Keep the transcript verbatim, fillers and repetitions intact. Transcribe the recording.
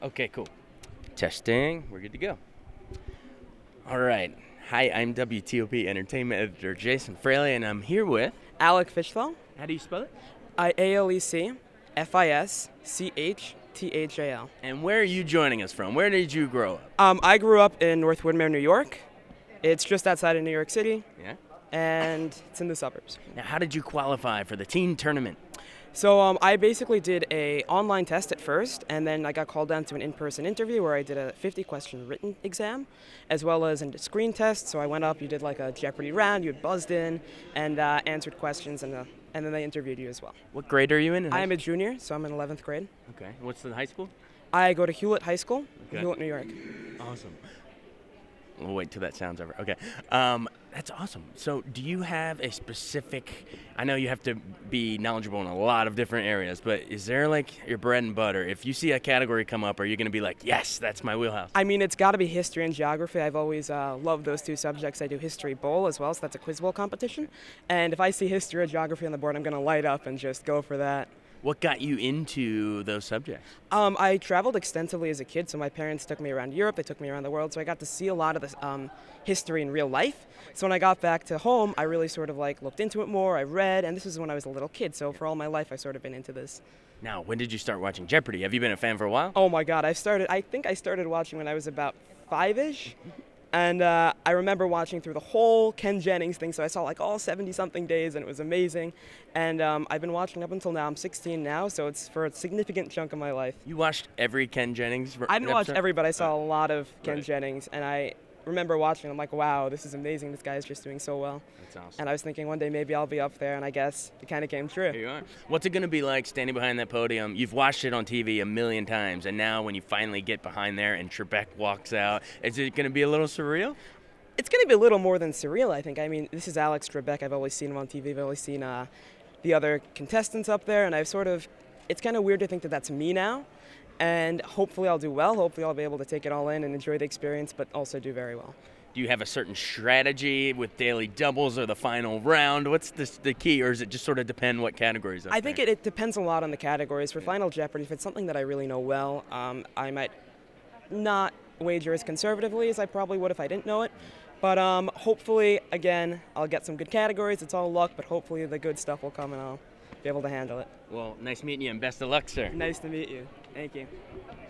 Okay, cool. Testing. We're good to go. All right. Hi, I'm W T O P Entertainment Editor Jason Fraley, and I'm here with. Alec Fishthal. How do you spell it? I A L E C F I S C H T H A L. And where are you joining us from? Where did you grow up? Um, I grew up in North Woodmere, New York. It's just outside of New York City, Yeah. and it's in the suburbs. Now, how did you qualify for the teen tournament? So um, I basically did a online test at first, and then I got called down to an in-person interview where I did a fifty question written exam, as well as a screen test. So I went up, you did like a Jeopardy round, you had buzzed in, and uh, answered questions, and uh, and then they interviewed you as well. What grade are you in? in I high am a junior, so I'm in eleventh grade. Okay. What's the high school? I go to Hewlett High School, Okay. Hewlett, New York. Awesome. We'll wait till that sound's over. Okay. Um, that's awesome. So, do you have a specific? I know you have to be knowledgeable in a lot of different areas, but is there like your bread and butter? If you see a category come up, are you going to be like, yes, that's my wheelhouse? I mean, it's got to be history and geography. I've always uh, loved those two subjects. I do history bowl as well, so that's a quiz bowl competition. And if I see history or geography on the board, I'm going to light up and just go for that. What got you into those subjects? Um, I traveled extensively as a kid, so my parents took me around Europe, they took me around the world, so I got to see a lot of this um, history in real life. So when I got back to home, I really sort of like looked into it more, I read, and this was when I was a little kid, so for all my life I've sort of been into this. Now, when did you start watching Jeopardy? Have you been a fan for a while? Oh my god, I started, I think I started watching when I was about five-ish. And uh, I remember watching through the whole Ken Jennings thing, so I saw like all seventy-something days, and it was amazing. And um, I've been watching up until now. I'm sixteen now, so it's for a significant chunk of my life. You watched every Ken Jennings r- I didn't watch episode? every, but I saw a lot of Ken Right. Jennings, and I remember watching. I'm like, wow, this is amazing. This guy is just doing so well. That's awesome. And I was thinking one day maybe I'll be up there, and I guess it kind of came true. Here you are. What's it going to be like standing behind that podium? You've watched it on T V a million times, and now when you finally get behind there and Trebek walks out, is it going to be a little surreal? It's going to be a little more than surreal, I think. I mean, this is Alex Trebek. I've always seen him on T V. I've always seen uh, the other contestants up there, and I've sort of, it's kind of weird to think that that's me now. And hopefully I'll do well. Hopefully I'll be able to take it all in and enjoy the experience, but also do very well. Do you have a certain strategy with daily doubles or the final round? What's the, the key, or does it just sort of depend what categories? I think it, it depends a lot on the categories. For Final Jeopardy, if it's something that I really know well, um, I might not wager as conservatively as I probably would if I didn't know it. But um, hopefully, again, I'll get some good categories. It's all luck, but hopefully the good stuff will come and I'll be able to handle it. Well, nice meeting you, and best of luck, sir. Nice to meet you. Thank you.